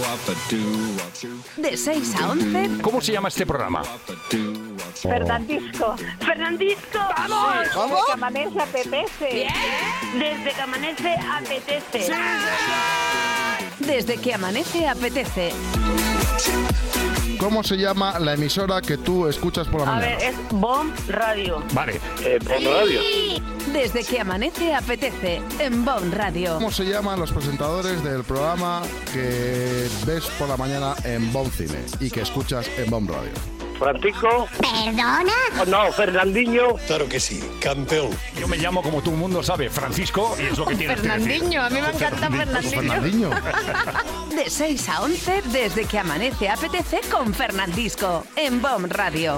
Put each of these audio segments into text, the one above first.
De 6 a 11. ¿Cómo se llama este programa? Fernandisco. ¡Fernandisco! ¡Vamos! ¡Vamos! Desde que amanece apetece. Bien. Desde que amanece apetece. Desde que amanece apetece. ¿Cómo se llama la emisora que tú escuchas por la A mañana? ver, es BOM Radio. Vale. Bon Radio. Desde que amanece apetece en Bon Radio. ¿Cómo se llaman los presentadores del programa que ves por la mañana en Bon Cine y que escuchas en Bon Radio? Francisco. ¿Perdona? Oh, no, Fernandinho. Claro que sí, campeón. Yo me llamo, como todo el mundo sabe, Francisco, y es lo que tienes que decir. Fernandinho, a mí me encanta Fernandinho. Fernandinho. De 6 a 11, desde que amanece apetece con Fernandisco en Bon Radio.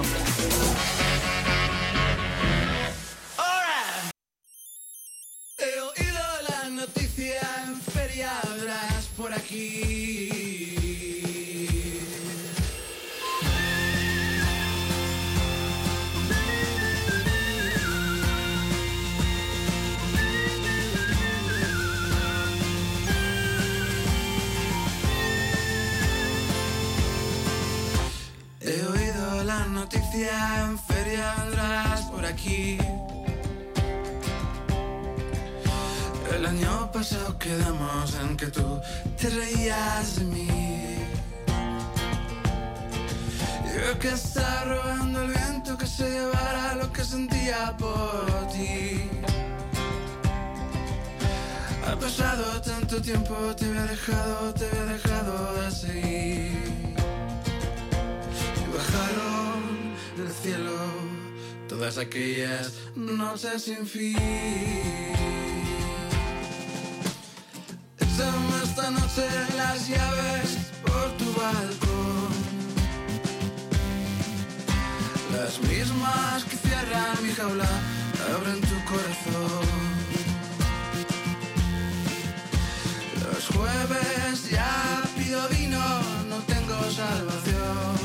He oído la noticia en feria, habrás por aquí. He oído la noticia en feria, vendrás por aquí. El año pasado quedamos en que tú te reías de mí. Yo que estaba robando el viento que se llevara lo que sentía por ti. Ha pasado tanto tiempo, te había dejado de seguir. Y bajaron del cielo todas aquellas noches sin fin. Échame esta noche las llaves por tu balcón, las mismas que cierran mi jaula, abren tu corazón. Los jueves ya pido vino, no tengo salvación.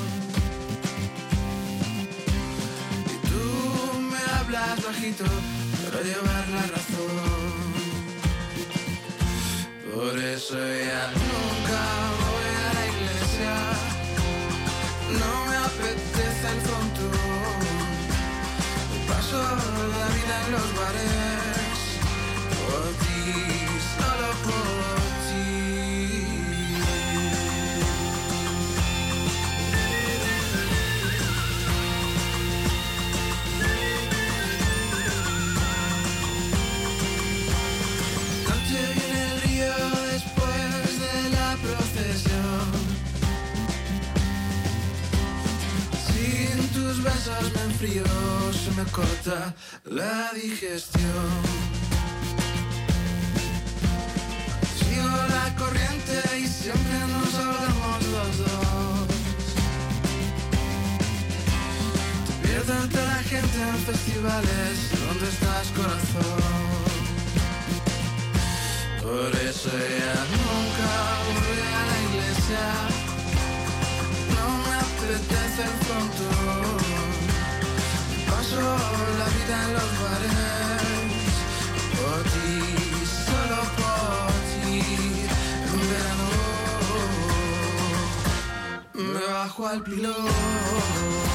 Y tú me hablas bajito para llevar la razón. Por eso ya nunca voy a la iglesia, no me apetece el frontón. Paso la vida en los bares, por ti, solo por ti. Noche viene el río después de la procesión. Sin tus besos me enfrío, se me corta la digestión. Sigo la corriente y siempre nos ahogamos los dos. Te pierdo entre la gente en festivales, ¿dónde estás, corazón? Por eso ya nunca voy a la iglesia, no me apetece el frontón. Paso la vida en los bares, por ti, solo por ti. En verano me bajo al pilón.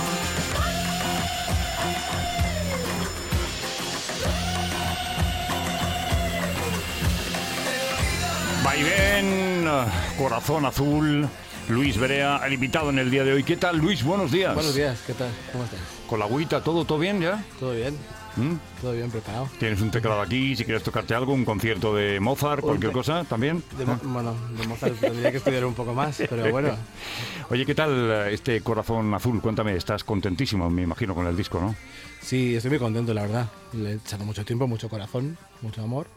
Vaivén, Corazón Azul, Luis Berea, el invitado en el día de hoy. ¿Qué tal, Luis? Buenos días. Buenos días, ¿qué tal? ¿Cómo estás? Con la agüita, ¿todo bien ya? ¿Todo bien? Todo bien preparado. Tienes un teclado aquí, si quieres tocarte algo, un concierto de Mozart, cualquier cosa, también. Bueno, de Mozart tendría que estudiar un poco más, pero bueno. Oye, ¿qué tal este Corazón Azul? Cuéntame, estás contentísimo, me imagino, con el disco, ¿no? Sí, estoy muy contento, la verdad. Le he echado mucho tiempo, mucho corazón, mucho amor.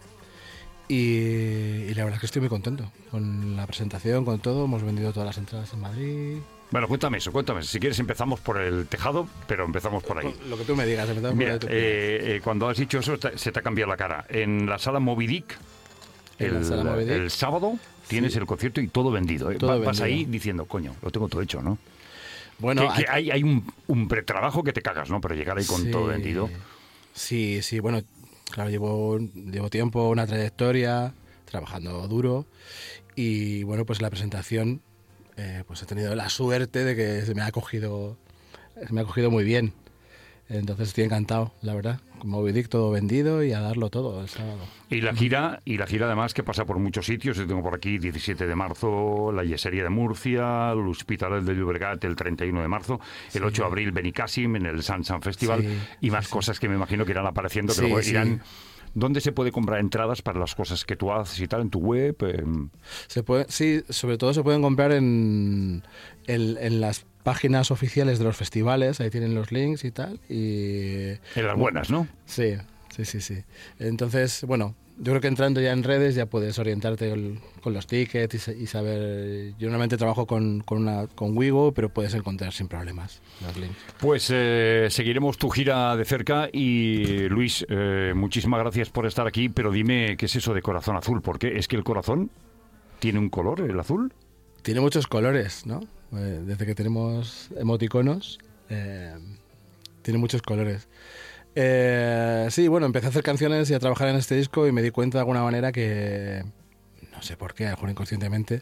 Y la verdad es que estoy muy contento con la presentación, con todo. Hemos vendido todas las entradas en Madrid. Bueno, cuéntame eso. Si quieres empezamos por el tejado, pero empezamos por ahí. Lo que tú me digas. Mira, cuando has dicho eso, se te ha cambiado la cara. En la sala Moby Dick, el sábado, tienes el concierto y todo vendido. Vas ahí diciendo, coño, lo tengo todo hecho, ¿no? Bueno, que hay un pretrabajo que te cagas, ¿no? Pero llegar ahí con todo vendido. Sí, bueno, claro, llevo tiempo, una trayectoria. trabajando duro. Y bueno, pues la presentación, pues he tenido la suerte de que se me ha acogido muy bien. Entonces estoy encantado, la verdad. Con Moby Dick todo vendido y a darlo todo el sábado. Y la gira además que pasa por muchos sitios. Yo tengo por aquí 17 de marzo la Yesería de Murcia, el Hospitalet de Llobregat el 31 de marzo, el 8 de abril Benicàssim en el Sansan Festival y más cosas que me imagino que irán apareciendo, que luego irán. ¿Dónde se puede comprar entradas para las cosas que tú haces y tal? ¿En tu web? Sí, sobre todo se pueden comprar en las páginas oficiales de los festivales, ahí tienen los links y tal. Y en las buenas, ¿no? Sí. Entonces, bueno, yo creo que entrando ya en redes ya puedes orientarte con los tickets y saber. Yo normalmente trabajo con Wigo, pero puedes encontrar sin problemas los links. Pues seguiremos tu gira de cerca y Luis, muchísimas gracias por estar aquí, pero dime qué es eso de corazón azul, porque es que el corazón tiene un color, el azul. Tiene muchos colores, ¿no? Desde que tenemos emoticonos, tiene muchos colores. Sí, bueno, empecé a hacer canciones y a trabajar en este disco y me di cuenta de alguna manera que, no sé por qué, a lo mejor inconscientemente,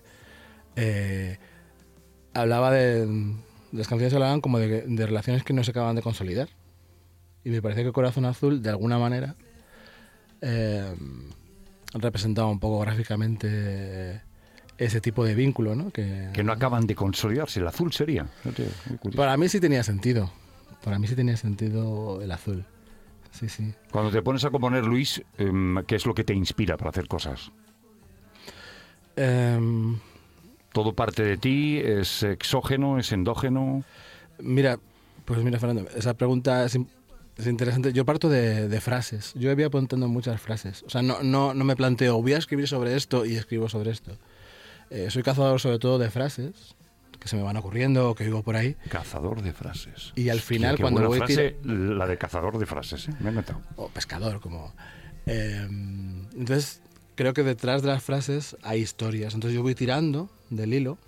hablaba de las canciones hablaban como de relaciones que no se acaban de consolidar. Y me parece que Corazón Azul, de alguna manera, representaba un poco gráficamente ese tipo de vínculo, ¿no? Que no acaban de consolidarse. El azul sería. Para mí sí tenía sentido. Para mí sí tenía sentido el azul. Sí. Cuando te pones a componer, Luis, ¿qué es lo que te inspira para hacer cosas? ¿Todo parte de ti? ¿Es exógeno? ¿Es endógeno? Mira, Fernando, esa pregunta es interesante. Yo parto de frases. Yo voy apuntando muchas frases. O sea, no me planteo, voy a escribir sobre esto y escribo sobre esto. Soy cazador sobre todo de frases que se me van ocurriendo o que digo por ahí. Cazador de frases. Y al final, hostia, cuando voy la de cazador de frases, me he notado. O pescador, como. Entonces, creo que detrás de las frases hay historias. Entonces yo voy tirando del hilo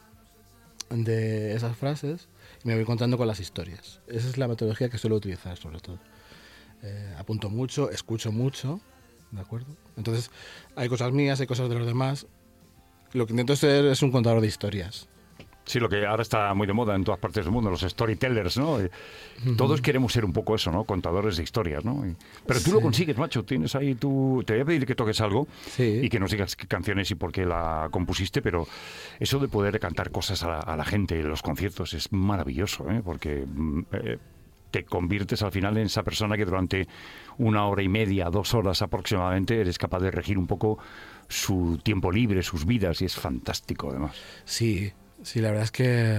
de esas frases y me voy contando con las historias. Esa es la metodología que suelo utilizar, sobre todo. Apunto mucho, escucho mucho, ¿de acuerdo? Entonces, hay cosas mías, hay cosas de los demás. Lo que intento ser es un contador de historias. Sí, lo que ahora está muy de moda en todas partes del mundo, los storytellers, ¿no? Todos queremos ser un poco eso, ¿no? Contadores de historias, ¿no? Pero tú lo consigues, macho. Tienes ahí tu... Te voy a pedir que toques algo y que nos digas qué canciones y por qué la compusiste, pero eso de poder cantar cosas a la gente en los conciertos es maravilloso, ¿eh? Porque te conviertes al final en esa persona que durante 1 hora y media, 2 horas aproximadamente, eres capaz de regir un poco su tiempo libre, sus vidas, y es fantástico, además. Sí, la verdad es que...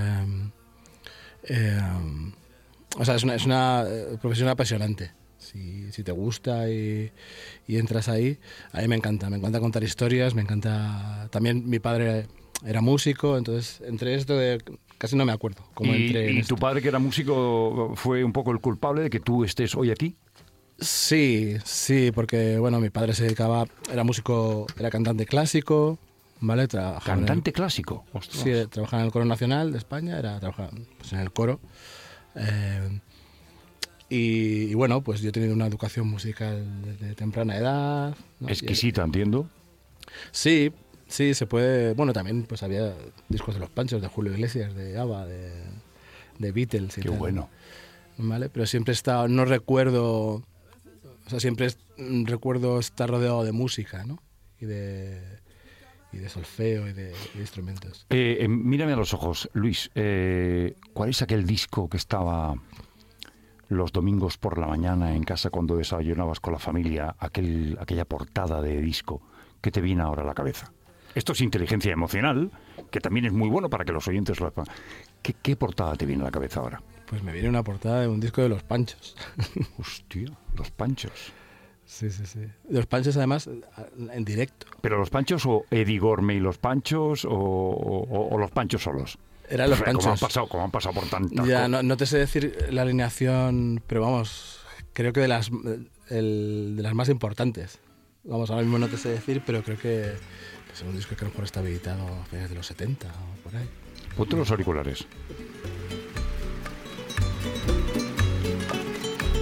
o sea, es una profesión apasionante. Si te gusta y entras ahí, a mí me encanta contar historias, me encanta... También mi padre era músico, entonces entre esto casi no me acuerdo cómo entré en esto. ¿Tu padre, que era músico, fue un poco el culpable de que tú estés hoy aquí? Sí, porque bueno, mi padre era músico, era cantante clásico, ¿vale? ¿Cantante clásico? Ostras. Sí, trabajaba en el Coro Nacional de España, trabajaba pues, en el coro. Y bueno, pues yo he tenido una educación musical desde temprana edad, ¿no? Exquisita, entiendo. Sí, se puede... Bueno, también pues había discos de Los Panchos, de Julio Iglesias, de ABBA, de Beatles y Qué tal. Bueno. ¿Vale? Pero siempre he estado... No recuerdo... O sea, siempre recuerdo estar rodeado de música, ¿no? Y de solfeo y de instrumentos. Mírame a los ojos, Luis. ¿Cuál es aquel disco que estaba los domingos por la mañana en casa cuando desayunabas con la familia? Aquella portada de disco que te viene ahora a la cabeza. Esto es inteligencia emocional, que también es muy bueno para que los oyentes lo sepan. ¿Qué portada te viene a la cabeza ahora? Pues me viene una portada de un disco de Los Panchos. Hostia, Los Panchos. Sí. Los Panchos, además, en directo. ¿Pero Los Panchos o Eddie Gorme y Los Panchos o Los Panchos solos? Eran Los Panchos. ¿Cómo han pasado por tantas ya, no te sé decir la alineación, pero vamos, creo que de las más importantes. Vamos, ahora mismo no te sé decir, pero creo que es un disco que a lo mejor está habilitado a finales de los 70 o por ahí. Ponte los auriculares.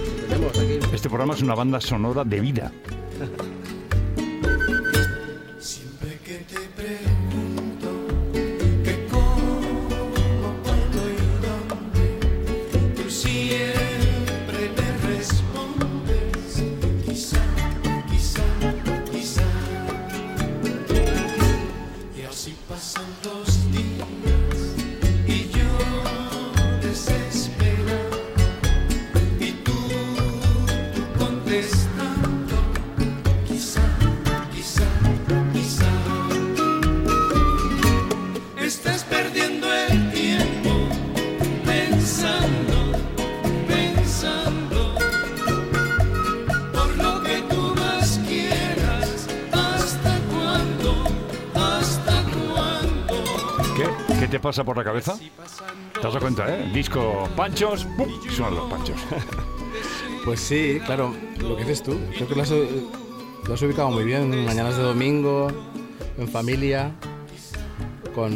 Aquí. Este programa es una banda sonora de vida. Si Así pasan los días y yo desesperado y tú contestando, quizá estás perdiendo el tiempo pensando por lo que tú más quieras. ¿Hasta cuándo? ¿Qué te pasa por la cabeza? ¿Te das cuenta, Disco Panchos, ¡pum! Suenan los Panchos. Pues sí, claro, lo que dices tú. Creo que lo has ubicado muy bien. Mañanas de domingo, en familia, con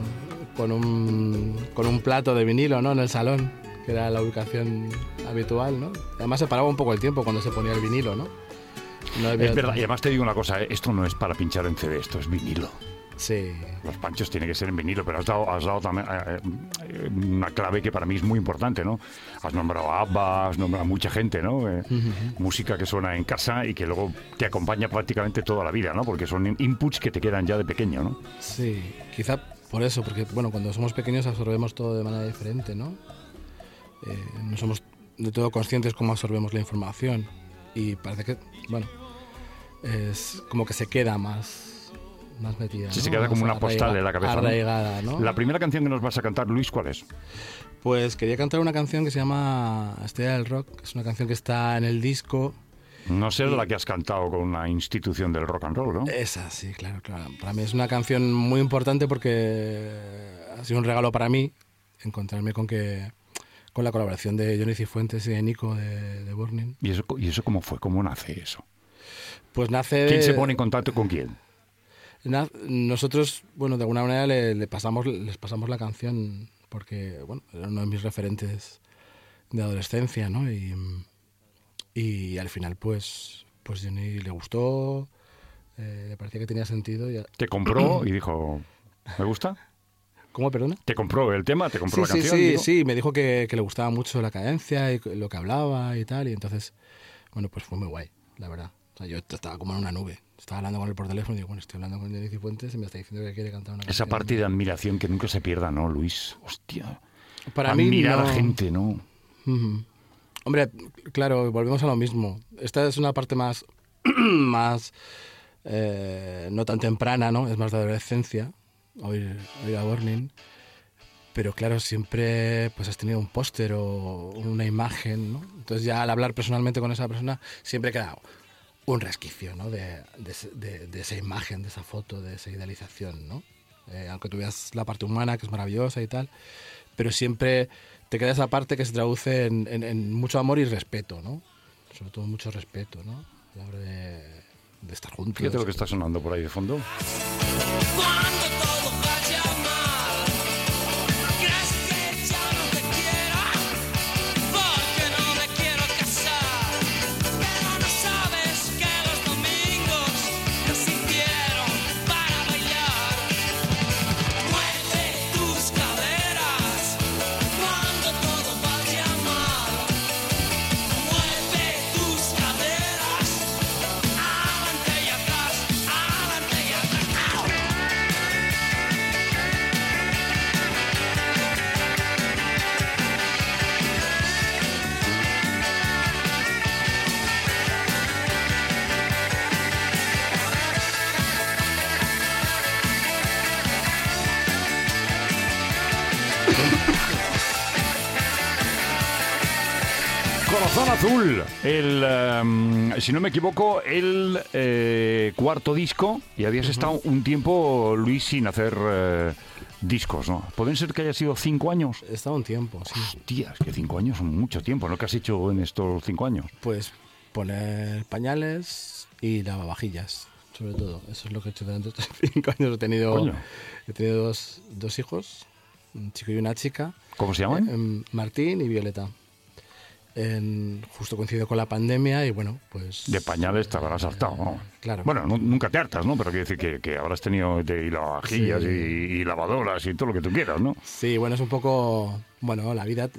un plato de vinilo, ¿no? En el salón, que era la ubicación habitual, ¿no? Además se paraba un poco el tiempo cuando se ponía el vinilo, ¿no? Es verdad, y además te digo una cosa, esto no es para pinchar en CD, esto es vinilo. Sí. Los Panchos tienen que ser en vinilo, pero has dado también una clave que para mí es muy importante, ¿no? Has nombrado a ABBA, has nombrado a mucha gente, ¿no? Música que suena en casa y que luego te acompaña prácticamente toda la vida, ¿no? Porque son inputs que te quedan ya de pequeño, ¿no? Sí, quizá por eso, porque bueno, cuando somos pequeños absorbemos todo de manera diferente, ¿no? No somos de todo conscientes cómo absorbemos la información y parece que, bueno, es como que se queda más metida. Sí, ¿no? se queda como una postal en la cabeza. Arraigada, ¿no? La primera canción que nos vas a cantar, Luis, ¿cuál es? Pues quería cantar una canción que se llama Estrella del Rock, que es una canción que está en el disco. No sé la que has cantado con una institución del rock and roll, ¿no? Esa, sí, claro. Para mí es una canción muy importante porque ha sido un regalo para mí encontrarme con la colaboración de Johnny Cifuentes y de Nico de Burning. ¿Y eso cómo fue? ¿Cómo nace eso? Pues nace... ¿Quién se pone en contacto con quién? Nosotros, bueno, de alguna manera les pasamos la canción porque, bueno, era uno de mis referentes de adolescencia, ¿no? Y al final, pues Johnny le gustó, le parecía que tenía sentido. ¿Te compró y dijo, me gusta? ¿Cómo, perdona? ¿Te compró el tema? ¿Te compró la canción? Sí, me dijo que le gustaba mucho la cadencia y lo que hablaba y tal, y entonces, bueno, pues fue muy guay, la verdad. O sea, yo estaba como en una nube. Estaba hablando con él por teléfono y digo, bueno, estoy hablando con Johnny Cifuentes y me está diciendo que quiere cantar una canción. Esa parte de admiración que nunca se pierda, ¿no, Luis? Hostia. Para mí, admirar no. a gente, ¿no? Uh-huh. Hombre, claro, volvemos a lo mismo. Esta es una parte más no tan temprana, ¿no? Es más de adolescencia, oír a Burning. Pero claro, siempre pues has tenido un póster o una imagen, ¿no? Entonces ya al hablar personalmente con esa persona siempre queda un resquicio, ¿no? de esa imagen, de esa foto, de esa idealización, ¿no? Aunque tú veas la parte humana, que es maravillosa y tal, pero siempre te queda esa parte que se traduce en mucho amor y respeto, ¿no? Sobre todo mucho respeto, ¿no? A la hora de estar juntos. Fíjate lo que está sonando por ahí de fondo. Cuando todo vaya mal, crees que ya no te quiero, porque no me quiero casar, pero no sabes que los domingos nos hicieron para bailar. Mueve tus caderas cuando todo vaya mal, mueve tus caderas adelante y atrás, adelante y atrás. Corazón Azul, si no me equivoco, el cuarto disco, y habías estado un tiempo, Luis, sin hacer discos, ¿no? ¿Pueden ser que haya sido 5 años? He estado un tiempo, sí. Hostias, que 5 años son mucho tiempo, ¿no? ¿Qué has hecho en estos 5 años? Pues poner pañales y lavavajillas, sobre todo. Eso es lo que he hecho durante estos 5 años. He tenido dos hijos, un chico y una chica. ¿Cómo se llaman? Martín y Violeta. Justo coincidió con la pandemia y bueno, pues... De pañales te habrás hartado, ¿no? Claro. Bueno, nunca te hartas, ¿no? Pero quiero decir que habrás tenido y lavavajillas Sí. y lavadoras y todo lo que tú quieras, ¿no? Sí, bueno, es un poco... Bueno, la vida...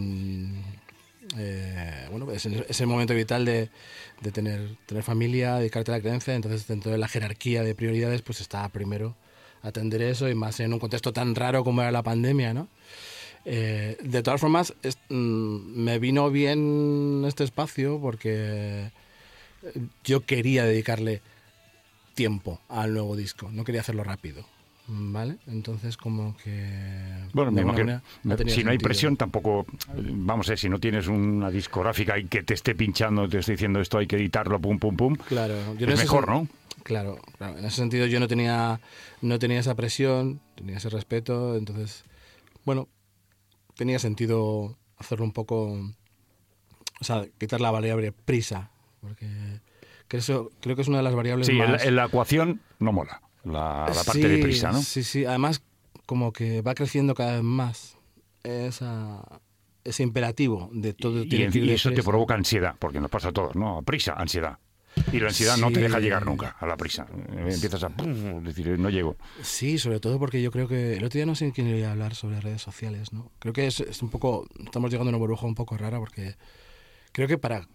bueno, es el momento vital de tener familia, dedicarte a la creencia. Entonces, dentro de la jerarquía de prioridades, pues está primero atender eso, y más en un contexto tan raro como era la pandemia, ¿no? De todas formas, me vino bien este espacio porque yo quería dedicarle tiempo al nuevo disco, no quería hacerlo rápido, ¿vale? Entonces como que... Bueno, me imagino, si no hay sentido. presión tampoco, vamos a ver, si no tienes una discográfica y que te esté pinchando, te esté diciendo esto hay que editarlo, pum, pum, pum, Claro, yo es mejor, ¿no? Claro, en ese sentido yo no tenía esa presión, tenía ese respeto, entonces, bueno, tenía sentido hacerlo un poco, o sea, quitar la variable prisa, porque creo que es una de las variables Sí, más... en la ecuación no mola, la parte de prisa, ¿no? Sí, además como que va creciendo cada vez más ese imperativo de todo. Y eso te provoca ansiedad, porque nos pasa a todos, ¿no? Prisa, ansiedad. Y la ansiedad no te deja llegar nunca a la prisa. Empiezas a decir, no llego. Sí, sobre todo porque yo creo que... El otro día no sé quién iba a hablar sobre redes sociales, ¿no? Creo que es un poco... Estamos llegando a una burbuja un poco rara porque creo que para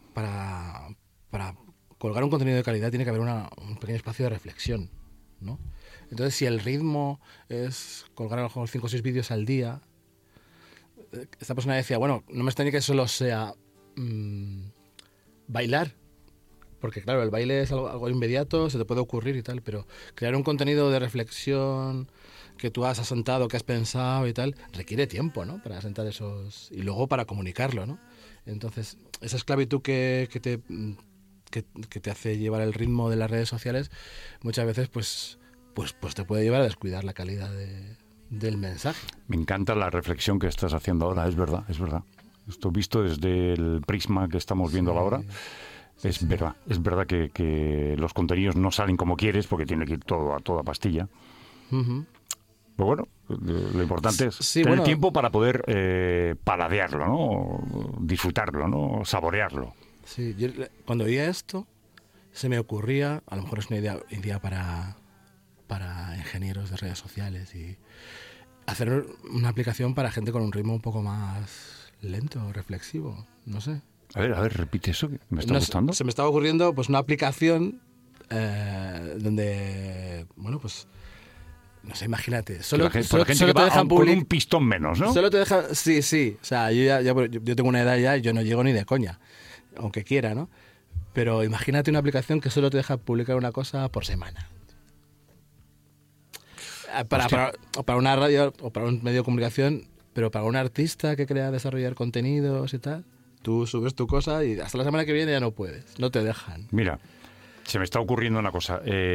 colgar un contenido de calidad tiene que haber un pequeño espacio de reflexión, ¿no? Entonces, si el ritmo es colgar a lo mejor 5 o 6 vídeos al día, esta persona decía, bueno, no me extraña que solo sea bailar, porque claro, el baile es algo inmediato, se te puede ocurrir y tal, pero crear un contenido de reflexión que tú has asentado, que has pensado y tal, requiere tiempo, ¿no? Para asentar esos... Y luego para comunicarlo, ¿no? Entonces, esa esclavitud que te hace llevar el ritmo de las redes sociales, muchas veces pues te puede llevar a descuidar la calidad del mensaje. Me encanta la reflexión que estás haciendo ahora, es verdad, es verdad. Esto visto desde el prisma que estamos viendo ahora. Es verdad que los contenidos no salen como quieres porque tiene que ir todo a toda pastilla. Uh-huh. Pero bueno, lo importante es tener tiempo para poder paladearlo, ¿no? Disfrutarlo, ¿no? Saborearlo. Sí, yo cuando oía esto se me ocurría, a lo mejor es una idea para ingenieros de redes sociales, y hacer una aplicación para gente con un ritmo un poco más lento, reflexivo, no sé. A ver, repite eso, que me está gustando. Se me estaba ocurriendo pues una aplicación donde, bueno, pues, no sé, imagínate. Solo gente te que va dejan con un pistón menos, ¿no? Solo te dejan, sí. O sea, yo tengo una edad ya y yo no llego ni de coña, aunque quiera, ¿no? Pero imagínate una aplicación que solo te deja publicar una cosa por semana. Para una radio o para un medio de comunicación, pero para un artista que crea desarrollar contenidos y tal... Tú subes tu cosa y hasta la semana que viene ya no puedes, no te dejan. Mira, se me está ocurriendo una cosa.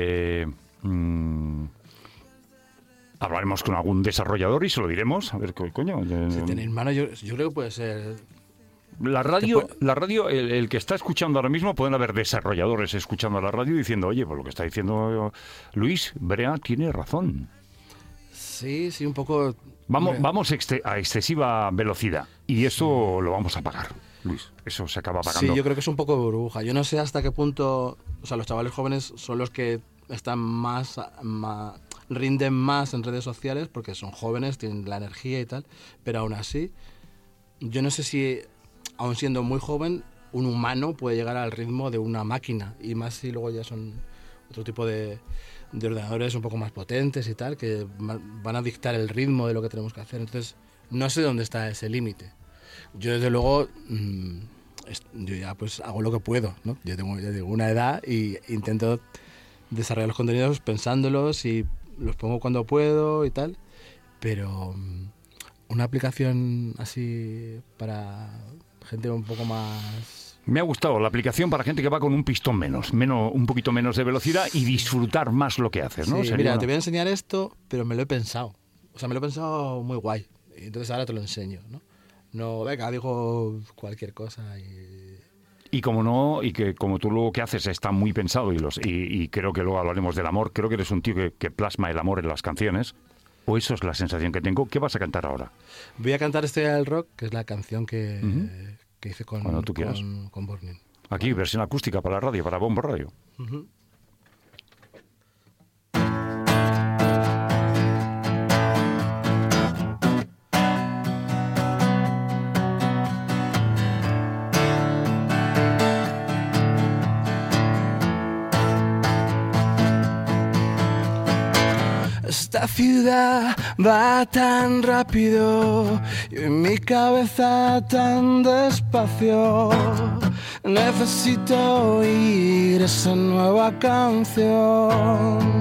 Hablaremos con algún desarrollador y se lo diremos. A ver, coño. Si tenéis mano, yo creo que puede ser... La radio, el que está escuchando ahora mismo, pueden haber desarrolladores escuchando la radio diciendo, oye, pues lo que está diciendo Luis Brea tiene razón. Sí, un poco... Vamos a excesiva velocidad y eso lo vamos a pagar, Luis. Eso se acaba pagando. Sí, yo creo que es un poco burbuja. Yo no sé hasta qué punto... O sea, los chavales jóvenes son los que están más rinden más en redes sociales porque son jóvenes, tienen la energía y tal, pero aún así, yo no sé si, aún siendo muy joven, un humano puede llegar al ritmo de una máquina, y más si luego ya son otro tipo de ordenadores un poco más potentes y tal, que van a dictar el ritmo de lo que tenemos que hacer. Entonces, no sé dónde está ese límite. Yo, desde luego, yo ya pues hago lo que puedo, ¿no? Yo tengo, ya digo, una edad y intento desarrollar los contenidos pensándolos y los pongo cuando puedo y tal, pero una aplicación así para gente un poco más... Me ha gustado la aplicación para gente que va con un pistón menos, un poquito menos de velocidad y disfrutar más lo que haces, ¿no? Sí, mira, te voy a enseñar esto, pero me lo he pensado. O sea, me lo he pensado muy guay. Entonces ahora te lo enseño, ¿no? No, venga, digo cualquier cosa y como no, y que como tú lo que haces está muy pensado y creo que luego hablaremos del amor, creo que eres un tío que plasma el amor en las canciones, o eso es la sensación que tengo. ¿Qué vas a cantar ahora? Voy a cantar Estrella del Rock, que es la canción que hice con Burning. Aquí, versión acústica para la radio, para Bombo Radio. Uh-huh. Esta ciudad va tan rápido y en mi cabeza tan despacio. Necesito oír esa nueva canción.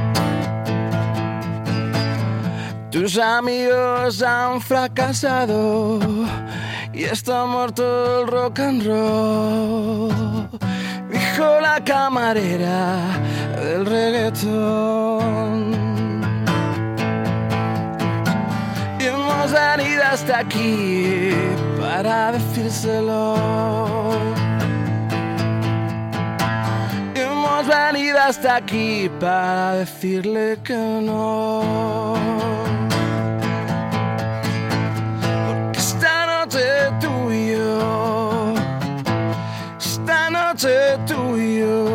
Tus amigos han fracasado y está muerto el rock and roll, dijo la camarera del reggaetón. Y hemos venido hasta aquí para decírselo. Y hemos venido hasta aquí para decirle que no. Porque esta noche tú y yo, esta noche tú y yo,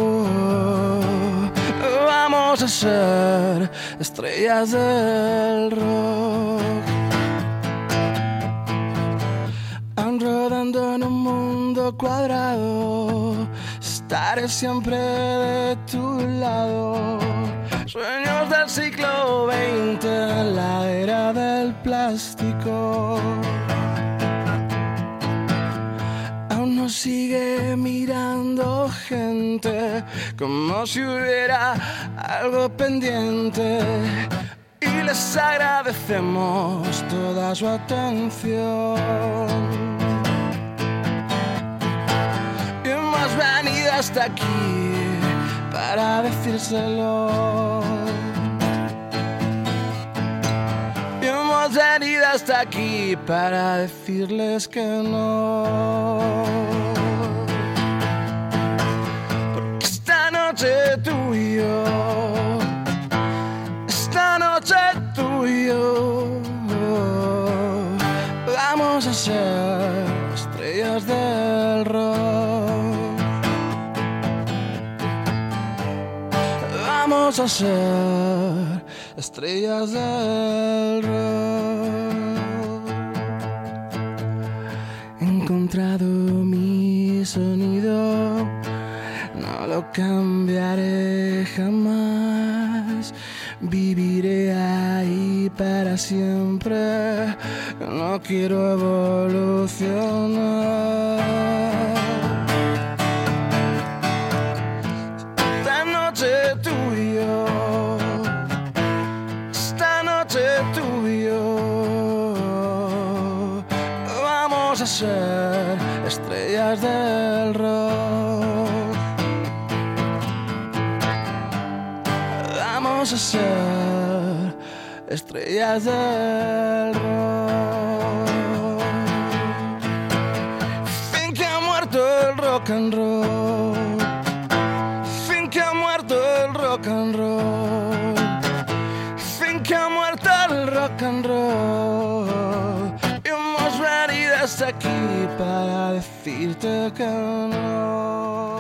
vamos a ser estrellas del rock. Rodando en un mundo cuadrado, estaré siempre de tu lado. Sueños del siglo XX en la era del plástico. Aún nos sigue mirando gente como si hubiera algo pendiente. Y les agradecemos toda su atención. Y hemos venido hasta aquí para decírselo. Y hemos venido hasta aquí para decirles que no. Porque esta noche tú y yo, esta noche tú y yo, vamos a ser estrellas del rock. Vamos a ser estrellas del rock. He encontrado mi sonido, no lo cambiaré jamás. Viviré ahí para siempre, no quiero evolucionar. Esta noche tú y yo, esta noche tú y yo, vamos a ser estrellas del rock. Vamos a ser estrellas del rock. Fin que ha muerto el rock and roll. Fin que ha muerto el rock and roll. Fin que ha muerto el rock and roll. Y hemos venido hasta aquí para decirte que no.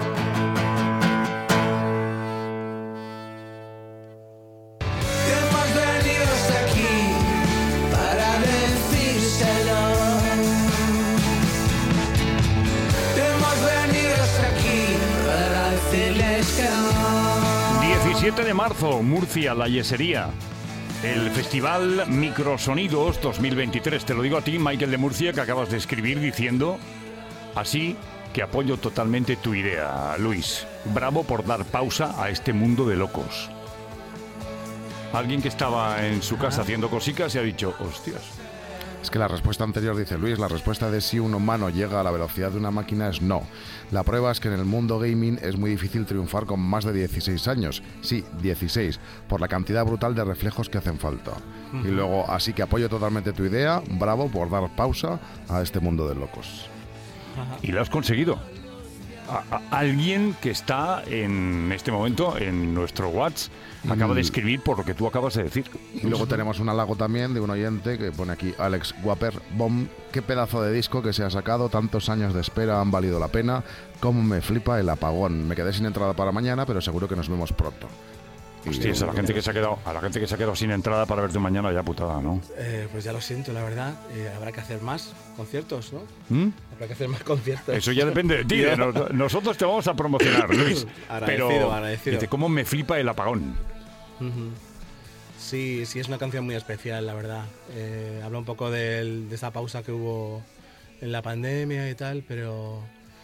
El 7 de marzo, Murcia, La Yesería. El Festival Microsonidos 2023. Te lo digo a ti, Michael de Murcia, que acabas de escribir diciendo así que apoyo totalmente tu idea, Luis. Bravo por dar pausa a este mundo de locos. Alguien que estaba en su casa haciendo cositas y ha dicho, hostias. Es que la respuesta anterior, dice Luis, la respuesta de si un humano llega a la velocidad de una máquina es no. La prueba es que en el mundo gaming es muy difícil triunfar con más de 16 años. Sí, 16, por la cantidad brutal de reflejos que hacen falta. Y luego, así que apoyo totalmente tu idea, bravo por dar pausa a este mundo de locos. Y lo has conseguido. Alguien que está en este momento en nuestro WhatsApp acaba de escribir por lo que tú acabas de decir. Y luego tenemos un halago también de un oyente que pone aquí, Alex Guaper Bomb, qué pedazo de disco que se ha sacado, tantos años de espera han valido la pena, cómo me flipa el apagón. Me quedé sin entrada para mañana, pero seguro que nos vemos pronto. Hostias, a la gente que se ha quedado sin entrada para verte mañana, ya putada, ¿no? Pues ya lo siento, la verdad. Habrá que hacer más conciertos, ¿no? Habrá que hacer más conciertos. Eso ya depende de ti. Nosotros te vamos a promocionar, Luis. Agradecido. Dice, ¿cómo me flipa el apagón? Sí, es una canción muy especial, la verdad. Habla un poco de esa pausa que hubo en la pandemia y tal, pero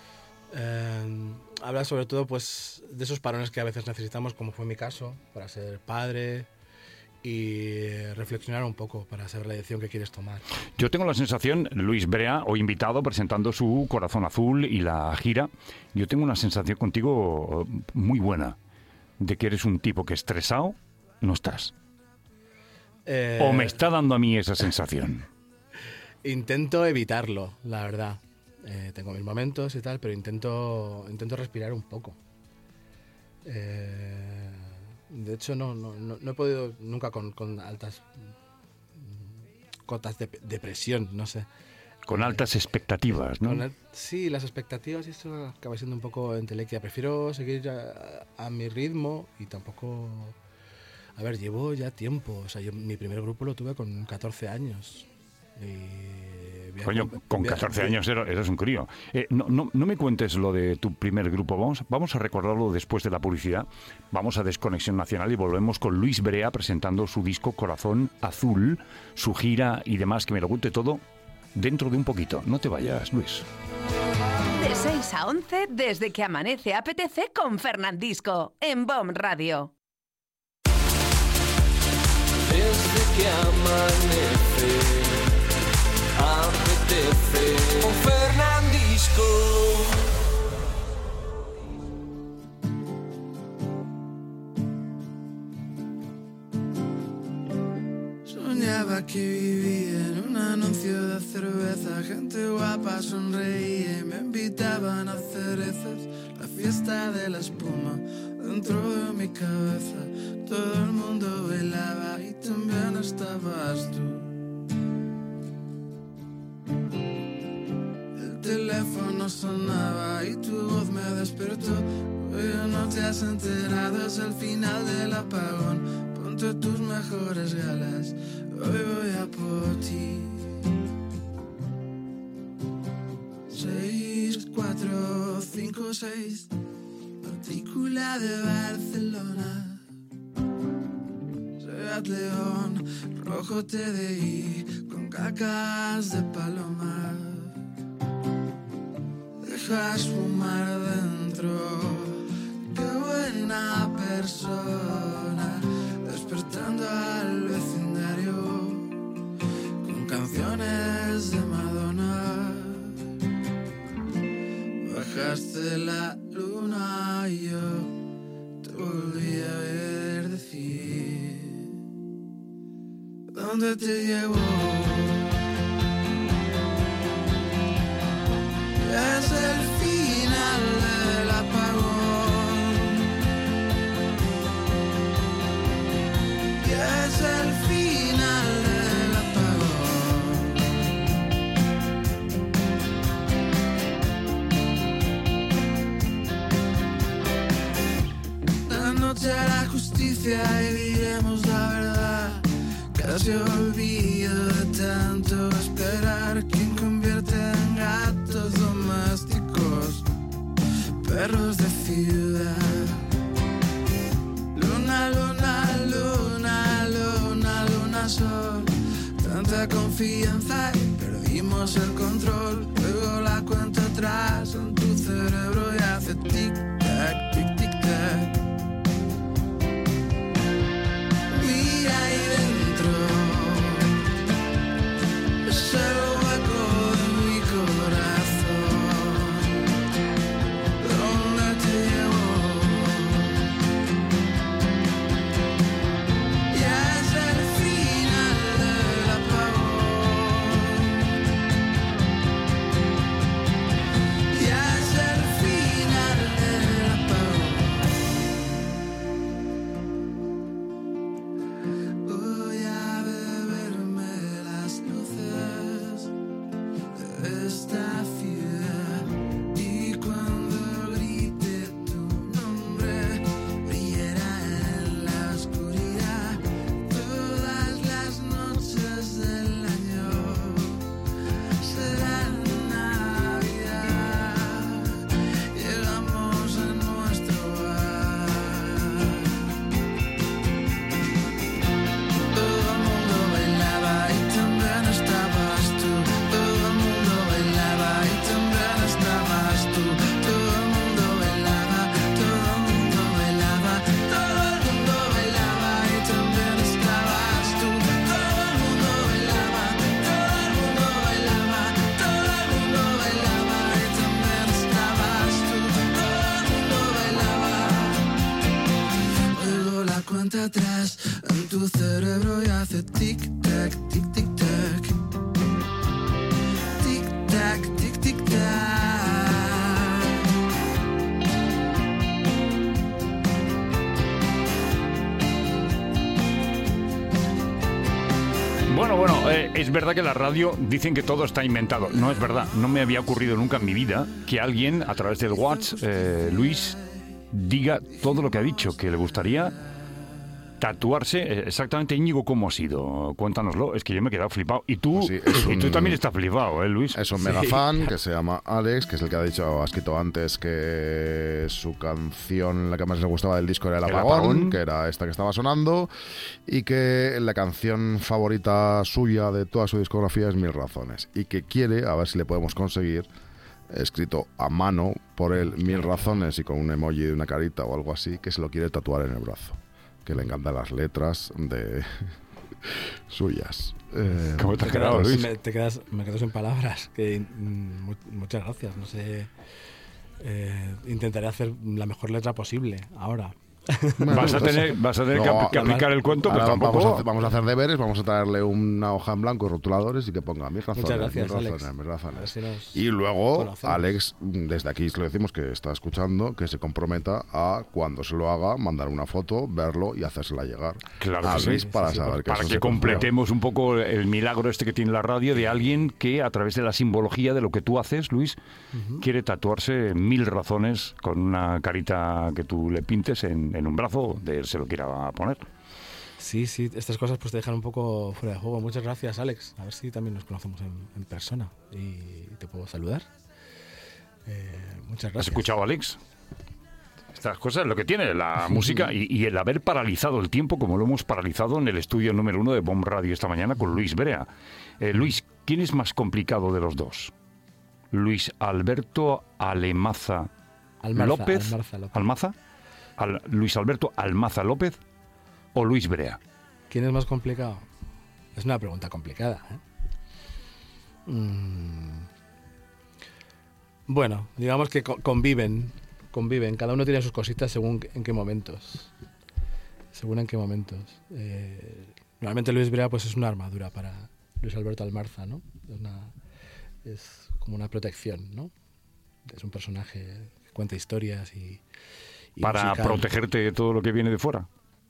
habla sobre todo pues, de esos parones que a veces necesitamos, como fue mi caso, para ser padre y reflexionar un poco para saber la decisión que quieres tomar. Yo tengo la sensación, Luis Brea, hoy invitado, presentando su Corazón Azul y la gira, yo tengo una sensación contigo muy buena, de que eres un tipo que estresado no estás. ¿O me está dando a mí esa sensación? Intento evitarlo, la verdad. Tengo mis momentos y tal, pero intento respirar un poco. De hecho, no he podido nunca con altas cotas de depresión, no sé. Con altas expectativas, ¿no? Sí, las expectativas y esto acaba siendo un poco entelequia. Prefiero seguir a mi ritmo y tampoco... A ver, llevo ya tiempo. O sea, mi primer grupo lo tuve con 14 años. Coño, con 14 años eras un crío. No me cuentes lo de tu primer grupo. Vamos a recordarlo después de la publicidad. Vamos a Desconexión Nacional y volvemos con Luis Brea presentando su disco Corazón Azul, su gira y demás, que me lo cuente todo dentro de un poquito. No te vayas, Luis. De 6 a 11, desde que amanece apetece con Fernandisco, en BOM Radio. Desde que amanece, apetece con Fernandisco. Soñaba que vivía en un anuncio de cerveza. Gente guapa sonreía y me invitaban a cerezas. La fiesta de la espuma dentro de mi cabeza. Todo el mundo bailaba y también estabas tú. El teléfono sonaba y tu voz me despertó. Hoy no te has enterado, es el final del apagón. Ponte tus mejores galas, hoy voy a por ti. 6456, matrícula de Barcelona. Seat León, rojo TDI, con cacas de paloma. Dejas fumar dentro, qué buena persona. Despertando al vecindario con canciones de Madonna. Bajaste la luna y yo te volví a ver decir: ¿dónde te llevo? Es el final del apagón. Es el final del apagón. La noche hará justicia y diremos la verdad. Casi olvido de tanto esperar. Quien convierte en gatos domésticos perros de ciudad. Luna, luna, luna, luna, luna, sol. Tanta confianza y perdimos el control. Luego la cuenta atrás en tu cerebro y hace tic-tac, tic-tic-tac. Mira ahí dentro, es el hueco de mi corazón. ¿Dónde te llevo? Ya es el final del apagón. Ya es el final del reloj hace tic-tac, tic-tic-tac. Tic-tac, tic-tic-tac. Bueno, es verdad que la radio dicen que todo está inventado. No es verdad. No me había ocurrido nunca en mi vida que alguien, a través del WhatsApp, Luis, diga todo lo que ha dicho, que le gustaría tatuarse. Exactamente, Íñigo, ¿cómo ha sido? Cuéntanoslo. Es que yo me he quedado flipado. Y tú, tú también estás flipado, Luis? Es un mega fan que se llama Alex, que es el que ha escrito antes que su canción, la que más le gustaba del disco, era El Apagón, que era esta que estaba sonando, y que la canción favorita suya de toda su discografía es Mil Razones, y que quiere, a ver si le podemos conseguir, escrito a mano por él, 1000 razones, y con un emoji de una carita o algo así, que se lo quiere tatuar en el brazo. Que le encantan las letras de suyas. ¿Cómo te has quedado, Luis? Me quedo sin palabras. Muchas gracias. No sé. Intentaré hacer la mejor letra posible ahora. Bueno, vas a tener que aplicar el cuento, pero tampoco... Vamos a hacer deberes, vamos a traerle una hoja en blanco, rotuladores, y que ponga 1000 razones. Muchas gracias, mil razones. Si y luego, conocemos. Alex, desde aquí le decimos que está escuchando, que se comprometa a, cuando se lo haga, mandar una foto, verlo y hacérsela llegar a Luis para saber que para eso que se completemos un poco el milagro este que tiene la radio de alguien que, a través de la simbología de lo que tú haces, Luis, quiere tatuarse 1000 razones con una carita que tú le pintes en un brazo de él se lo quiera poner. Sí, estas cosas pues te dejan un poco fuera de juego. Muchas gracias, Alex. A ver si también nos conocemos en persona y te puedo saludar. Muchas gracias. ¿Has escuchado, Alex? Estas cosas, lo que tiene la música y el haber paralizado el tiempo, como lo hemos paralizado en el estudio número 1 de Bomb Radio esta mañana con Luis Brea. Luis, ¿quién es más complicado de los dos? ¿Luis Alberto Almaza López? ¿Almaza? ¿Luis Alberto Almaza López o Luis Brea? ¿Quién es más complicado? Es una pregunta complicada, Bueno, digamos que conviven. Cada uno tiene sus cositas según en qué momentos. Normalmente Luis Brea pues es una armadura para Luis Alberto Almarza, ¿no? Es como una protección, ¿no? Es un personaje que cuenta historias y para musical. Protegerte de todo lo que viene de fuera.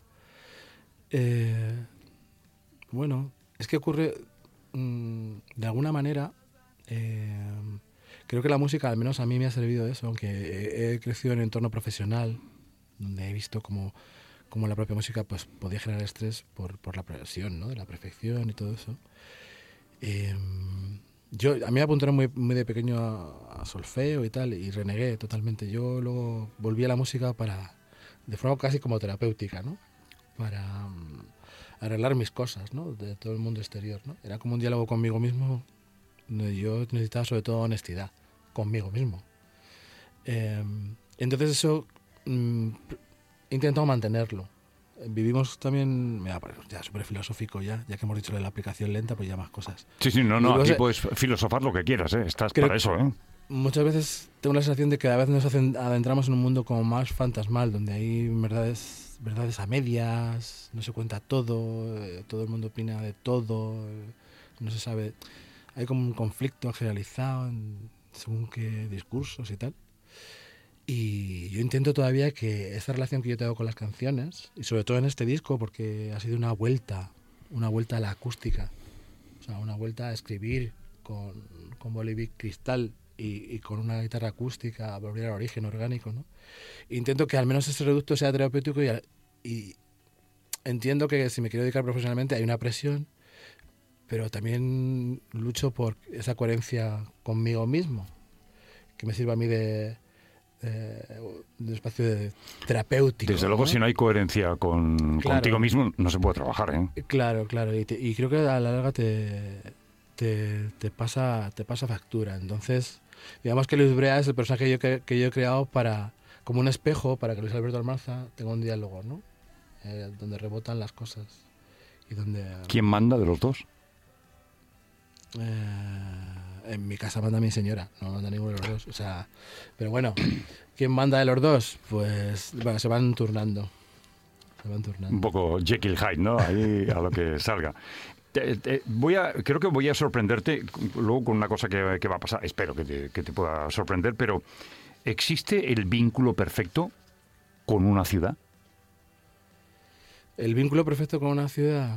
Bueno, es que ocurre de alguna manera. Creo que la música, al menos a mí, me ha servido de eso, aunque he crecido en un entorno profesional donde he visto cómo la propia música pues podía generar estrés por la presión, ¿no? De la perfección y todo eso. A mí me apuntaron muy de pequeño a solfeo y tal, y renegué totalmente. Yo luego volví a la música de forma casi como terapéutica, ¿no? Para arreglar mis cosas, ¿no? De todo el mundo exterior, ¿no? Era como un diálogo conmigo mismo, donde yo necesitaba sobre todo honestidad conmigo mismo. Entonces eso he intentado mantenerlo. Vivimos también, ya súper filosófico ya que hemos dicho de la aplicación lenta, pues ya más cosas. Sí, aquí puedes filosofar lo que quieras, estás para eso, Muchas veces tengo la sensación de que a veces nos adentramos en un mundo como más fantasmal, donde hay verdades a medias, no se cuenta todo el mundo opina de todo, no se sabe, hay como un conflicto generalizado según qué discursos y tal. Y yo intento todavía que esta relación que yo tengo con las canciones, y sobre todo en este disco, porque ha sido una vuelta a la acústica, o sea, una vuelta a escribir con Bolivic Cristal y con una guitarra acústica, a volver al origen orgánico, ¿no? Intento que al menos ese reducto sea terapéutico y entiendo que si me quiero dedicar profesionalmente hay una presión, pero también lucho por esa coherencia conmigo mismo, que me sirva a mí de espacio terapéutico. Desde luego, ¿no? Si no hay coherencia contigo mismo, no se puede trabajar, Claro, y creo que a la larga te pasa factura. Entonces, digamos que Luis Brea es el personaje que yo he creado como un espejo para que Luis Alberto Almarza tenga un diálogo, ¿no? Donde rebotan las cosas y donde... ¿Quién manda de los dos? En mi casa manda mi señora, no manda ninguno de los dos. O sea, pero bueno, ¿quién manda de los dos? Pues bueno, se van turnando. Se van turnando. Un poco Jekyll Hyde, ¿no? Ahí a lo que salga. Creo que voy a sorprenderte luego con una cosa que va a pasar. Espero que te pueda sorprender, pero ¿existe el vínculo perfecto con una ciudad? ¿El vínculo perfecto con una ciudad?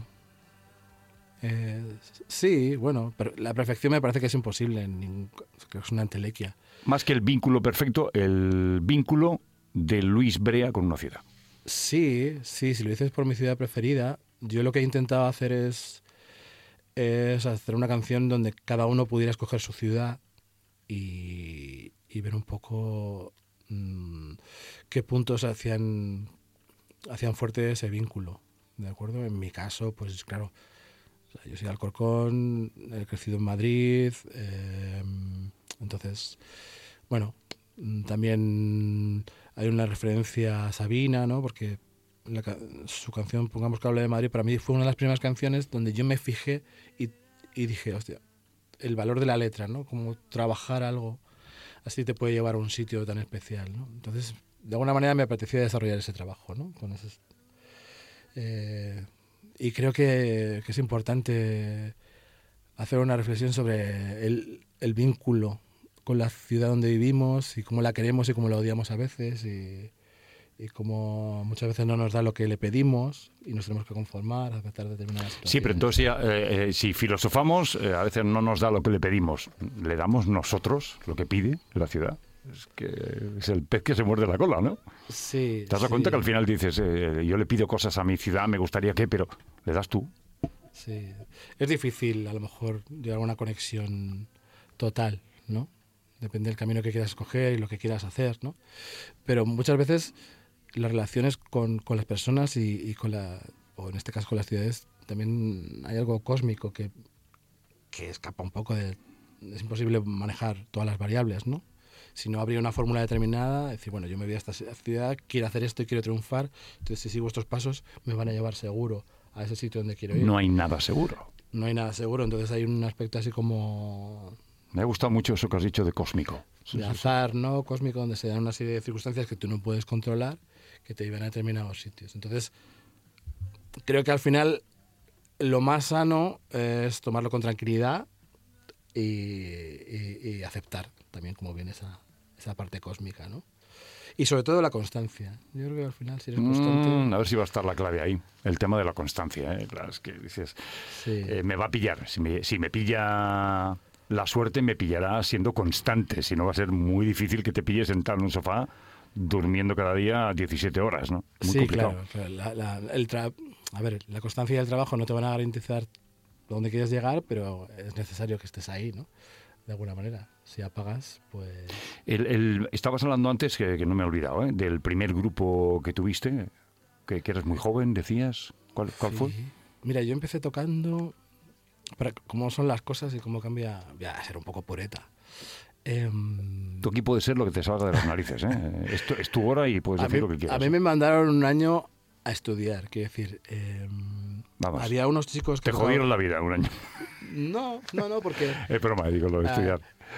Sí, bueno, pero la perfección me parece que es imposible, que es una entelequia. Más que el vínculo perfecto, el vínculo de Luis Brea con una ciudad. Sí, si lo dices por mi ciudad preferida, yo lo que he intentado hacer es hacer una canción donde cada uno pudiera escoger su ciudad y ver un poco qué puntos hacían fuerte ese vínculo, ¿de acuerdo? En mi caso, pues claro, o sea, yo soy de Alcorcón, he crecido en Madrid, entonces, bueno, también hay una referencia a Sabina, ¿no? Porque su canción, Pongamos que hable de Madrid, para mí fue una de las primeras canciones donde yo me fijé y dije, hostia, el valor de la letra, ¿no? Como trabajar algo así te puede llevar a un sitio tan especial, ¿no? Entonces, de alguna manera me apetecía desarrollar ese trabajo, ¿no? Con esos, y creo que es importante hacer una reflexión sobre el vínculo con la ciudad donde vivimos y cómo la queremos y cómo la odiamos a veces y cómo muchas veces no nos da lo que le pedimos y nos tenemos que conformar a aceptar determinadas situaciones. Sí, pero entonces si filosofamos, a veces no nos da lo que le pedimos. ¿Le damos nosotros lo que pide la ciudad? Es que es el pez que se muerde la cola, ¿no? Sí. ¿Te das cuenta que al final dices, yo le pido cosas a mi ciudad, me gustaría que, pero le das tú? Sí. Es difícil, a lo mejor, llegar a una conexión total, ¿no? Depende del camino que quieras escoger y lo que quieras hacer, ¿no? Pero muchas veces las relaciones con las personas y o en este caso con las ciudades, también hay algo cósmico que escapa un poco de... Es imposible manejar todas las variables, ¿no? Si no habría una fórmula determinada, decir, bueno, yo me voy a esta ciudad, quiero hacer esto y quiero triunfar, entonces si sigo estos pasos me van a llevar seguro a ese sitio donde quiero ir. No hay nada seguro. No hay nada seguro, entonces hay un aspecto así como... Me ha gustado mucho eso que has dicho de cósmico. De azar, ¿no? Cósmico, donde se dan una serie de circunstancias que tú no puedes controlar, que te llevan a determinados sitios. Entonces, creo que al final lo más sano es tomarlo con tranquilidad y aceptar también cómo viene esa parte cósmica, ¿no? Y sobre todo la constancia. Yo creo que al final, si eres constante... A ver si va a estar la clave ahí. El tema de la constancia, ¿eh? Claro, es que dices, Sí. Me va a pillar. Si me pilla la suerte, me pillará siendo constante. Si no, va a ser muy difícil que te pilles sentado en un sofá durmiendo cada día 17 horas, ¿no? Muy complicado. Claro. A ver, la constancia y el trabajo no te van a garantizar dónde quieres llegar, pero es necesario que estés ahí, ¿no? De alguna manera. Si apagas, pues... Estabas hablando antes, que no me he olvidado, ¿eh? Del primer grupo que tuviste, que eras muy joven, decías. ¿Cuál fue? Mira, yo empecé tocando... Para cómo son las cosas y cómo cambia... Voy a ser un poco pureta. Tú aquí puede ser lo que te salga de las narices, ¿eh? Esto es tu hora y puedes decir lo que quieras. A mí me mandaron un año a estudiar, quiero decir... Vamos. Había unos chicos que... Te jodieron la vida un año. No, porque... Es broma, digo, lo de estudiar.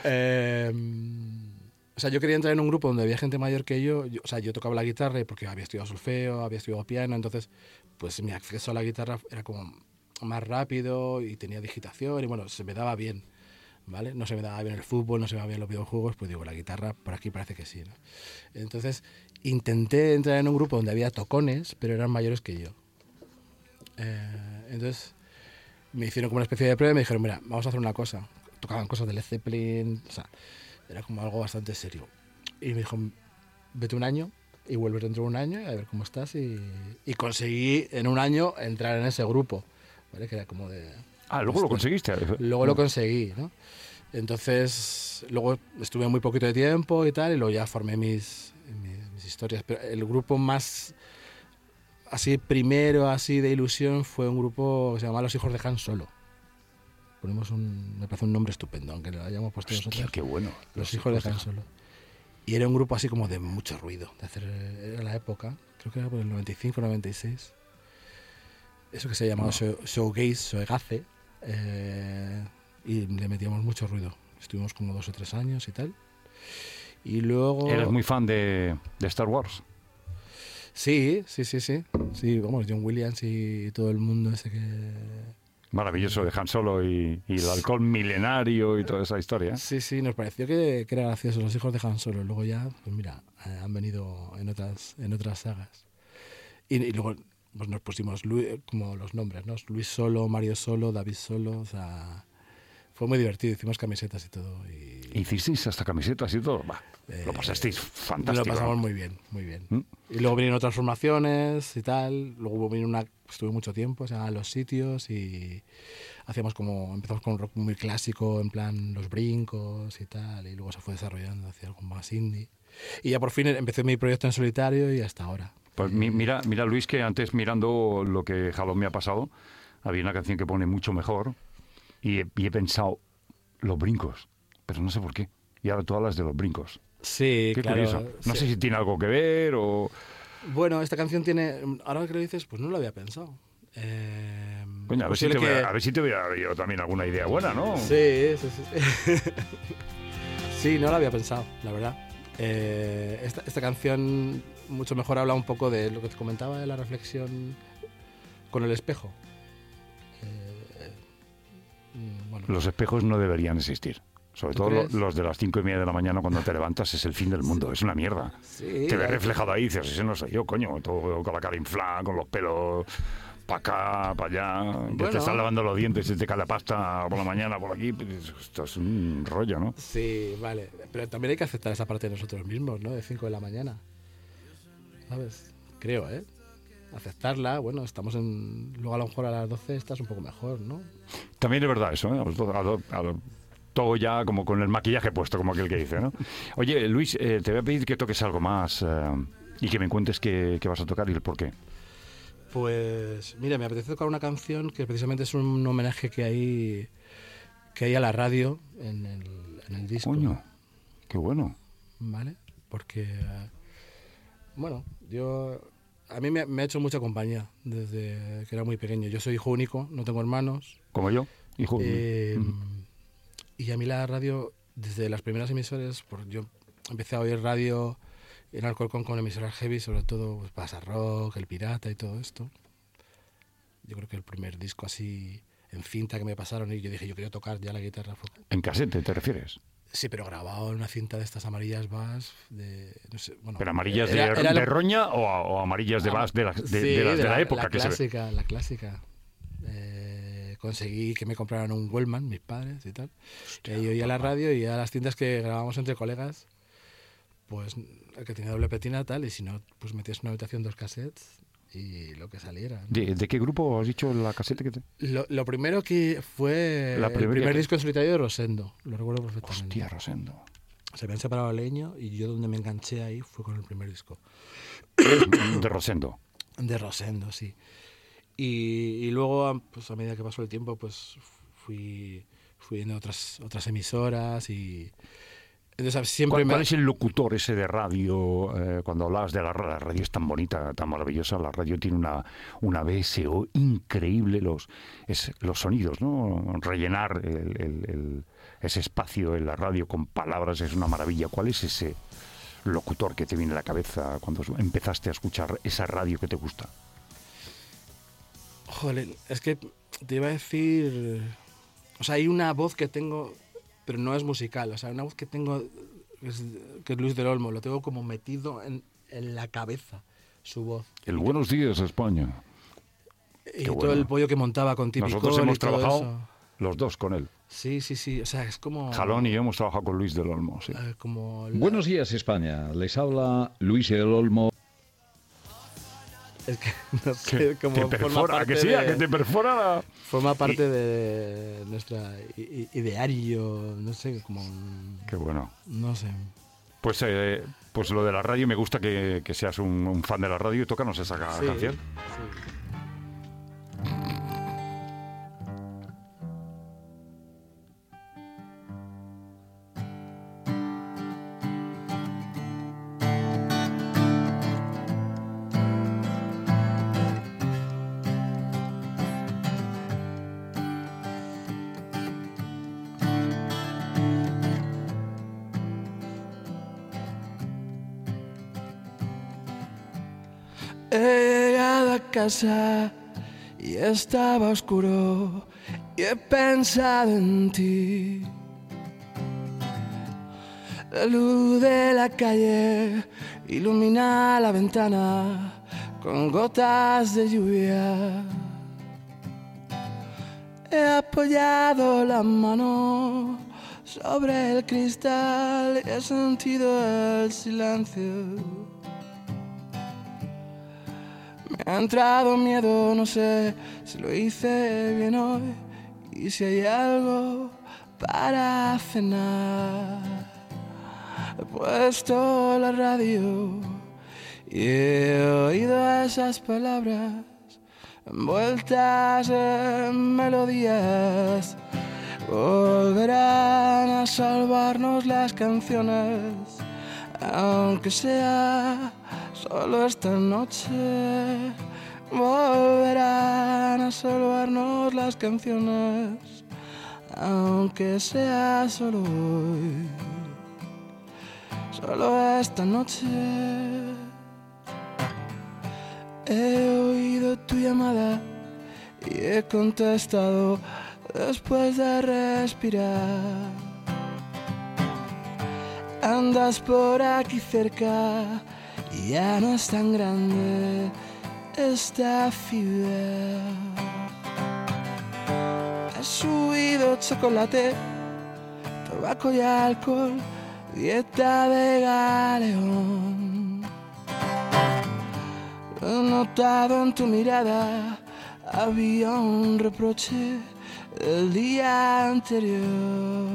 O sea, yo quería entrar en un grupo donde había gente mayor que yo. O sea, yo tocaba la guitarra porque había estudiado solfeo, había estudiado piano, entonces, pues mi acceso a la guitarra era como más rápido y tenía digitación y bueno, se me daba bien, ¿vale? No se me daba bien el fútbol, no se me daban bien los videojuegos, pues digo, la guitarra por aquí parece que sí, ¿no? Entonces, intenté entrar en un grupo donde había tocones, pero eran mayores que yo. Entonces, me hicieron como una especie de prueba y me dijeron, mira, vamos a hacer una cosa. Tocaban cosas de Led Zeppelin, o sea, era como algo bastante serio. Y me dijo, vete un año y vuelves dentro de un año a ver cómo estás. Y conseguí en un año entrar en ese grupo, ¿vale? Que era como de... Luego lo conseguiste. Luego lo conseguí, ¿no? Entonces, luego estuve muy poquito de tiempo y tal, y luego ya formé mis historias. Pero el grupo más... así primero, así de ilusión, fue un grupo que se llamaba Los Hijos de Han Solo. Me parece un nombre estupendo, aunque lo hayamos puesto nosotros. Qué bueno. Los Hijos de Han Solo. Y era un grupo así como de mucho ruido, era la época, creo que era por el 95, 96. Eso que se llamaba Shoegaze, y le metíamos mucho ruido. Estuvimos como 2 o 3 años y tal. Y luego... ¿Eres muy fan de Star Wars? Sí. Sí, vamos, John Williams y todo el mundo ese que... Maravilloso de Han Solo y el alcohol milenario y toda esa historia. Sí, nos pareció que era gracioso, los hijos de Han Solo. Luego ya, pues mira, han venido en otras sagas. Y luego pues nos pusimos como los nombres, ¿no? Luis Solo, Mario Solo, David Solo, o sea... Fue muy divertido, hicimos camisetas y todo. ¿Hicisteis hasta camisetas y todo? Lo pasasteis fantástico. Lo pasamos muy bien. Y luego vinieron otras formaciones y tal. Luego estuve mucho tiempo, o sea, a los sitios y empezamos con un rock muy clásico, en plan los brincos y tal. Y luego se fue desarrollando hacia algo más indie. Y ya por fin empecé mi proyecto en solitario y hasta ahora. Pues mira, Luis, que antes mirando lo que Jalón me ha pasado, había una canción que pone mucho mejor. Y he pensado, los brincos, pero no sé por qué. Y ahora tú hablas de los brincos. Sí, qué claro. Curioso. No sé si tiene algo que ver o... Bueno, esta canción tiene... Ahora que lo dices, pues no lo había pensado. Coño, a ver si te hubiera yo también alguna idea buena, ¿no? Sí. Sí, no lo había pensado, la verdad. Esta canción mucho mejor habla un poco de lo que te comentaba de la reflexión con el espejo. Bueno. Los espejos no deberían existir. Sobre todo los de las 5:30 de la mañana cuando te levantas es el fin del mundo, es una mierda. Sí, te ves reflejado ahí y dices, ese no soy yo, coño, todo con la cara inflada, con los pelos para acá, para allá, que te estás lavando los dientes y te cae la pasta por la mañana, por aquí. Esto es un rollo, ¿no? Sí, vale. Pero también hay que aceptar esa parte de nosotros mismos, ¿no? De 5 de la mañana. ¿Sabes? Creo, ¿eh? Aceptarla, bueno, luego a lo mejor a las 12 estás un poco mejor, ¿no? También es verdad eso, ¿eh? Todo ya como con el maquillaje puesto, como aquel que dice, ¿no? Oye, Luis, te voy a pedir que toques algo más y que me cuentes qué vas a tocar y el por qué. Pues, mira, me apetece tocar una canción que precisamente es un homenaje que hay a la radio en el disco. Coño, qué bueno. ¿Vale? Porque, a mí me ha hecho mucha compañía desde que era muy pequeño. Yo soy hijo único, no tengo hermanos. Como yo, hijo único. Y a mí la radio, desde las primeras emisoras, yo empecé a oír radio en Alcorcón con emisoras heavy, sobre todo pues, Pasa Rock, El Pirata y todo esto. Yo creo que el primer disco así en cinta que me pasaron y yo dije, yo quiero tocar ya la guitarra. ¿En casete te refieres? Sí, pero grabado en una cinta de estas amarillas Bass, no sé, bueno. ¿Pero amarillas de roña o amarillas de Bass de la época que se ve? La clásica. Conseguí que me compraran un Wellman, mis padres y tal. Hostia, y oía la radio y a las cintas que grabábamos entre colegas, pues el que tenía doble pletina tal, y si no, pues metías en una habitación 2 cassettes y lo que saliera, ¿no? ¿De qué grupo has dicho la casete? Lo primero que fue el primer disco en solitario de Rosendo, lo recuerdo perfectamente. Hostia, Rosendo. Se habían separado a Leño y yo donde me enganché ahí fue con el primer disco. De Rosendo. De Rosendo, sí. Y luego, pues a medida que pasó el tiempo, pues fui viendo otras emisoras y... Entonces, siempre ¿Cuál es el locutor ese de radio? Cuando hablabas de la radio es tan bonita, tan maravillosa, la radio tiene una BSO increíble, los sonidos, ¿no? Rellenar ese espacio en la radio con palabras es una maravilla. ¿Cuál es ese locutor que te viene a la cabeza cuando empezaste a escuchar esa radio que te gusta? Joder, es que te iba a decir... O sea, hay una voz que tengo, pero no es musical. O sea, una voz que tengo, que es Luis del Olmo, lo tengo como metido en la cabeza, su voz. El Buenos Días, España. Y todo bueno. El pollo que montaba con Típico. Nosotros hemos trabajado eso. Los dos con él. Sí. O sea, es como... Jalón y yo hemos trabajado con Luis del Olmo, sí. Buenos días, España. Les habla Luis del Olmo. Es que no sé cómo te perfora, ¿a que sí? ¿A que te perfora? Forma parte de nuestra ideario, no sé, como... Qué bueno. No sé. Pues lo de la radio, me gusta que seas un fan de la radio y tócanos esa canción. Sí. He llegado a casa y estaba oscuro y he pensado en ti. La luz de la calle ilumina la ventana con gotas de lluvia. He apoyado la mano sobre el cristal y he sentido el silencio. Me ha entrado miedo, no sé si lo hice bien hoy y si hay algo para cenar. He puesto la radio y he oído esas palabras envueltas en melodías. Volverán a salvarnos las canciones, aunque sea solo esta noche. Volverán a salvarnos las canciones, aunque sea solo hoy, solo esta noche. He oído tu llamada y he contestado después de respirar. Andas por aquí cerca y ya no es tan grande esta ciudad. He subido chocolate, tabaco y alcohol, dieta de galeón. Lo he notado en tu mirada, había un reproche del día anterior.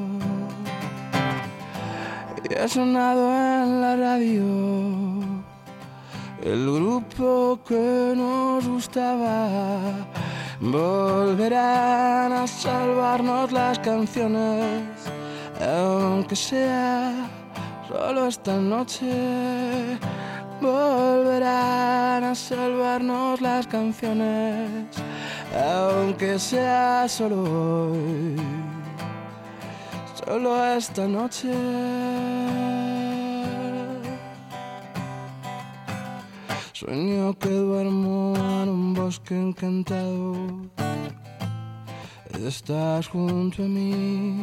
Y ha sonado en la radio el grupo que nos gustaba. Volverán a salvarnos las canciones, aunque sea solo esta noche. Volverán a salvarnos las canciones, aunque sea solo hoy, solo esta noche. Sueño que duermo en un bosque encantado, estás junto a mí.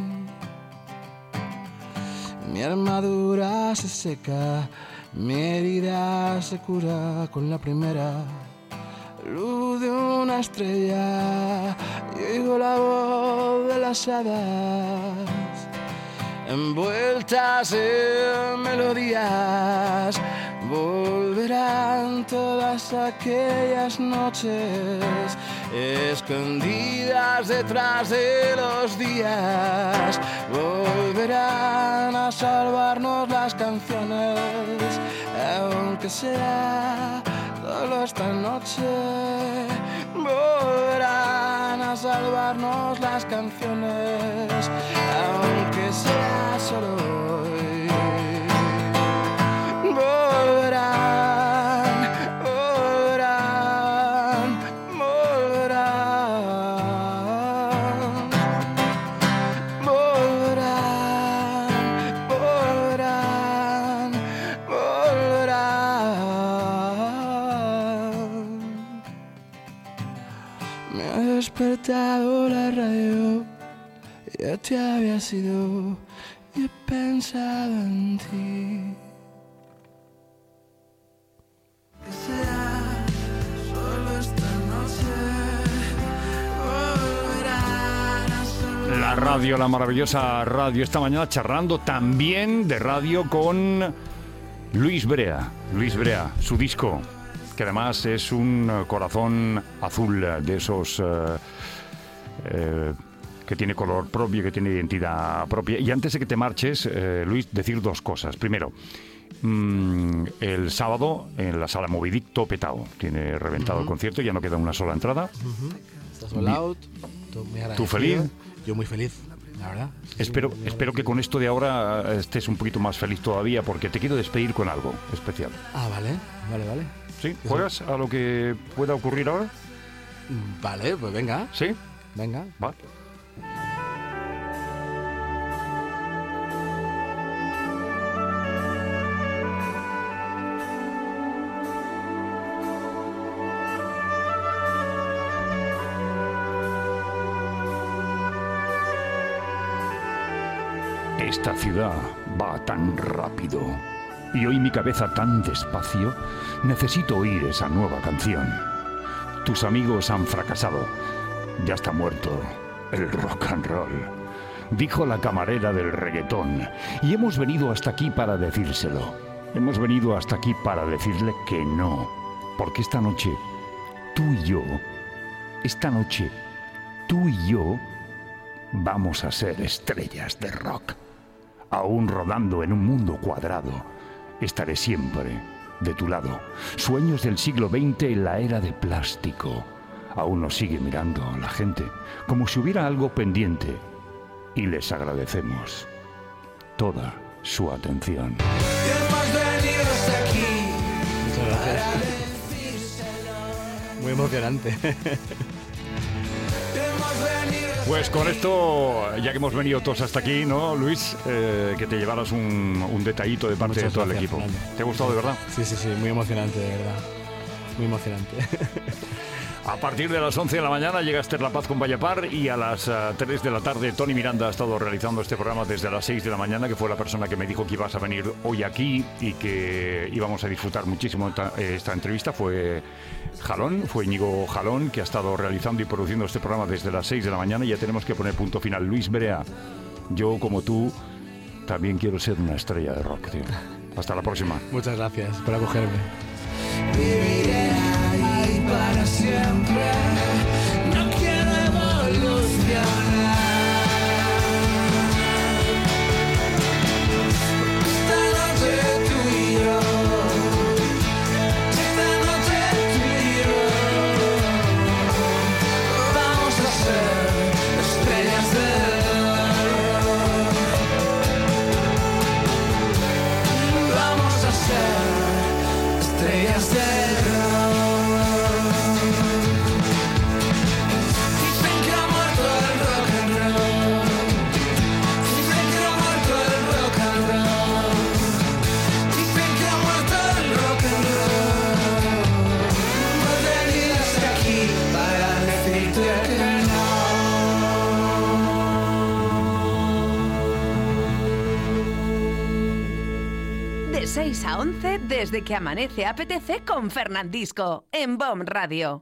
Mi armadura se seca, mi herida se cura con la primera luz de una estrella. Y oigo la voz de las hadas envueltas en melodías. Volverán todas aquellas noches escondidas detrás de los días. Volverán a salvarnos las canciones, aunque sea solo esta noche. Volverán a salvarnos las canciones, aunque sea solo hoy. Volverán, volverán, volverán, volverán, volverán, volverán. Me ha despertado la radio, ya te había sido y he pensado en ti. La radio, la maravillosa radio, esta mañana charlando también de radio con Luis Brea. Luis Brea, su disco, que además es un corazón azul de esos que tiene color propio, que tiene identidad propia. Y antes de que te marches, Luis, decir dos cosas. Primero, el sábado en la sala Movidicto petado. Tiene reventado el concierto, ya no queda una sola entrada. Está sold out. ¿Tú feliz? Yo muy feliz, la verdad. Sí, espero que con esto de ahora estés un poquito más feliz todavía, porque te quiero despedir con algo especial. Ah, vale. ¿Sí? ¿Juegas a lo que pueda ocurrir ahora? Vale, pues venga. ¿Sí? Venga. Va. Esta ciudad va tan rápido y hoy mi cabeza tan despacio. Necesito oír esa nueva canción. Tus amigos han fracasado. Ya está muerto el rock and roll, dijo la camarera del reggaetón. Y hemos venido hasta aquí para decírselo. Hemos venido hasta aquí para decirle que no. Porque esta noche, tú y yo, vamos a ser estrellas de rock. Aún rodando en un mundo cuadrado, estaré siempre de tu lado. Sueños del siglo XX en la era de plástico. Aún nos sigue mirando la gente como si hubiera algo pendiente. Y les agradecemos toda su atención. Muchas gracias. Muy emocionante. Pues con esto, ya que hemos venido todos hasta aquí, ¿no, Luis? Que te llevaras un detallito de parte de todo el equipo. Fernando. ¿Te ha gustado de verdad? Sí, muy emocionante, de verdad. Muy emocionante. A partir de las 11 de la mañana llega Esther La Paz con Vallapar y a las 3 de la tarde Tony Miranda ha estado realizando este programa desde las 6 de la mañana, que fue la persona que me dijo que ibas a venir hoy aquí y que íbamos a disfrutar muchísimo esta entrevista. Fue Íñigo Jalón, que ha estado realizando y produciendo este programa desde las 6 de la mañana y ya tenemos que poner punto final. Luis Berea, yo como tú también quiero ser una estrella de rock, tío. Hasta la próxima. Muchas gracias por acogerme. Viviré ahí para siempre. No quiero evolucionar. Esta noche tú y yo. Esta noche tú y yo. Vamos a ser estrellas de rock. Vamos a ser estrellas de rock. Dicen que ha muerto el rock and roll. Dicen que ha muerto el rock and roll. Dicen que ha muerto el rock and roll. Hemos venido hasta aquí para decirte que no. De 6 a 11 desde que amanece apetece con Fernandisco en BOM Radio.